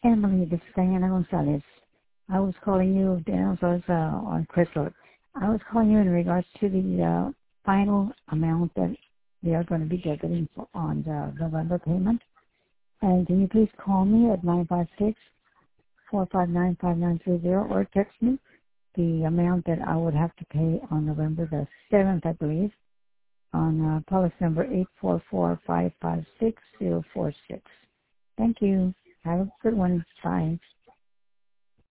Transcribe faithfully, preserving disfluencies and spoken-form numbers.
Emily, this is Diana Gonzalez. I was calling you, Diana Gonzalez, uh, on Crystal. I was calling you in regards to the uh, final amount that they are going to be getting for, on the November payment. And can you please call me at nine five six, four five nine, five nine three zero or text me the amount that I would have to pay on November the seventh, I believe, on uh, policy number eight four four, five five six, zero four six. Thank you. Have a good one. Bye.